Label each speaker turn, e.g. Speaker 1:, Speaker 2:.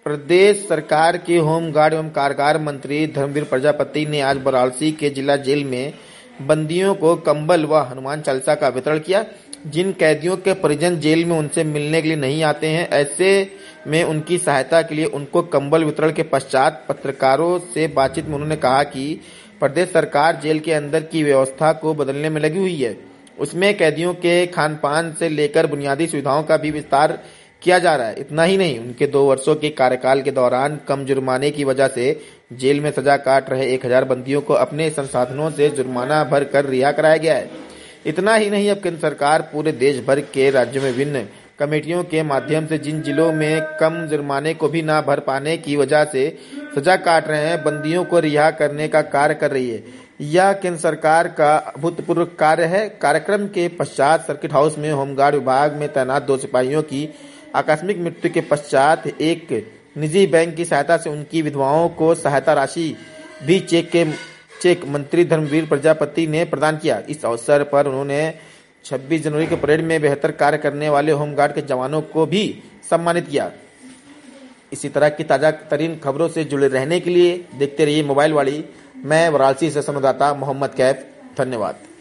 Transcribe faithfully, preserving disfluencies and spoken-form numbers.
Speaker 1: प्रदेश सरकार के होमगार्ड एवं कारागार मंत्री धर्मवीर प्रजापति ने आज वाराणसी के जिला जेल में बंदियों को कंबल व हनुमान चालीसा का वितरण किया। जिन कैदियों के परिजन जेल में उनसे मिलने के लिए नहीं आते हैं, ऐसे में उनकी सहायता के लिए उनको कंबल वितरण के पश्चात पत्रकारों से बातचीत में उन्होंने कहा कि प्रदेश सरकार जेल के अंदर की व्यवस्था को बदलने में लगी हुई है। उसमें कैदियों के खान पान से लेकर बुनियादी सुविधाओं का भी विस्तार किया जा रहा है। इतना ही नहीं, उनके दो वर्षों के कार्यकाल के दौरान कम जुर्माने की वजह से जेल में सजा काट रहे एक हजार बंदियों को अपने संसाधनों से जुर्माना भर कर रिहा कराया गया है। इतना ही नहीं, अब केंद्र सरकार पूरे देश भर के राज्यों में विभिन्न कमेटियों के माध्यम से जिन जिलों में कम जुर्माने को भी ना भर पाने की वजह से सजा काट रहे हैं, बंदियों को रिहा करने का कार्य कर रही है। यह केंद्र सरकार का अभूतपूर्व कार्य है। कार्यक्रम के पश्चात सर्किट हाउस में होमगार्ड विभाग में तैनात दो सिपाहियों की आकस्मिक मृत्यु के पश्चात एक निजी बैंक की सहायता से उनकी विधवाओं को सहायता राशि भी चेक के चेक मंत्री धर्मवीर प्रजापति ने प्रदान किया। इस अवसर पर उन्होंने छब्बीस जनवरी के परेड में बेहतर कार्य करने वाले होमगार्ड के जवानों को भी सम्मानित किया। इसी तरह की ताजा तरीन खबरों से जुड़े रहने के लिए देखते रहिए मोबाइल वाली। मैं वाराणसी से संवाददाता मोहम्मद कैफ। धन्यवाद।